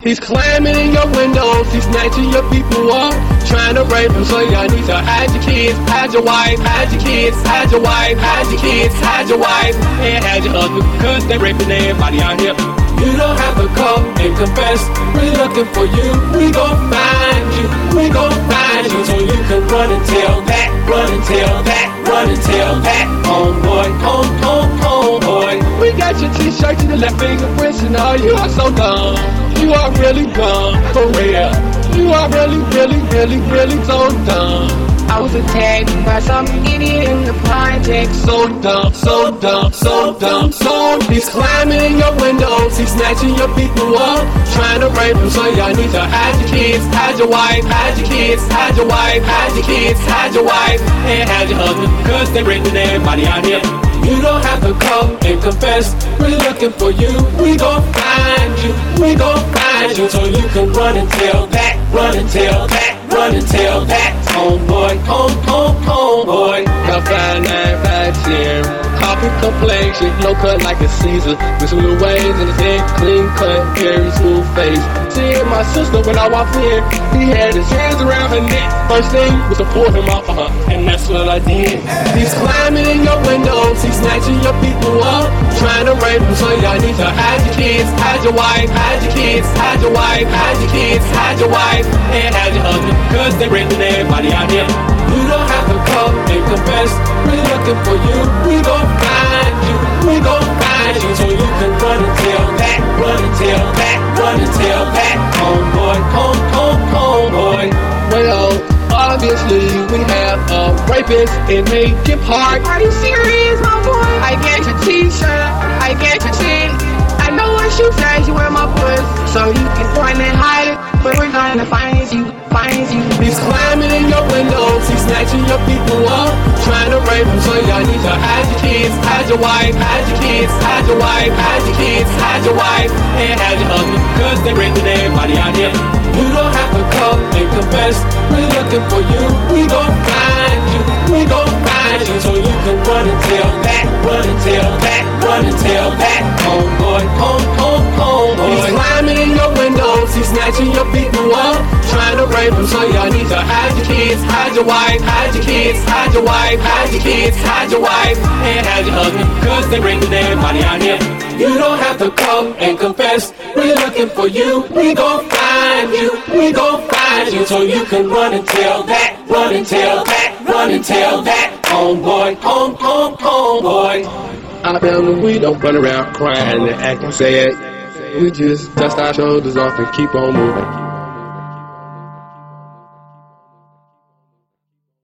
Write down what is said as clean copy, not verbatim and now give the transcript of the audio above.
He's climbing in your windows, he's snatching your people up, trying to rape them, so y'all need to hide your kids, hide your wife, hide your kids, hide your wife, hide your kids, hide your wife, and hide your husband, cause they raping everybody out here. You don't have to come and confess, we're looking for you, we gon' find you, we gon' find you, so you can run and tell that, run and tell that, run and tell that, homeboy, homeboy. We got your t-shirt to the left fingerprints and all, you are so dumb. You are really dumb, for real. You are really so dumb. I was attacked by some idiot in the project. So dumb, so dumb, so dumb, so dumb. He's climbing in your windows, he's snatching your people up, trying to rape them, so y'all need to hide your kids, hide your wife, hide your kids, hide your wife, hide your kids, hide your wife, and hide your husband, cause they raping everybody out here. You don't have to come and confess, we're looking for you, we gon' find you, we gon' find you, so you can run and tell that, run and tell that, run and tell that, homeboy, homeboy. Got 5'9", 5'10", coffee complexion, low cut like a Caesar, with some little waves in his head, clean cut, very smooth face. Seeing my sister when I walked in, he had his hands around her neck. First thing was to pull him off of her, and that's what I did. He's climbing in your windows, he's snatching your people up, trying to rape them, so y'all need to hide your kids, hide your wife, hide your kids, hide your wife, hide your kids, hide your wife, and hide your husband, cause they raping everybody out here. You don't have to come and confess, we're looking for you, we gon' find you, we gon' find you, so you can run and tell that, run and tell that, run and tell that, homeboy, homeboy. Well, obviously we have a rapist in Lincoln Park. Are you serious, my boy? I get your t-shirt, I get your tee. I know what you said, you wear my puss, so you can point and hide it, but we're gonna find you, find you. He's climbing in your windows, he's snatching your people up, trying to rape them, so y'all need to hide your kids, hide your wife, hide your kids, hide your wife, hide your kids, hide your wife, and hide your husband, cause they raping everybody out here. You don't have to come and confess, we're looking for you, we gon' find you, we gon' find you, so you can run and tell that, run and tell that, run and tell that, homeboy, homeboy. He's climbing in your windows, he's snatching your people up, trying to rape them, so y'all need to hide your kids, hide your wife, hide your kids, hide your wife, hide your kids, hide your wife, and hide your husband, cause they raping everybody out here. You don't have to come and confess, we're looking for you, we gon' find you, we gon' find you, so you can run and tell that, run and tell that, run and tell that, homeboy, homeboy. I found we don't run around crying and acting sad, we just dust our shoulders off and keep on moving.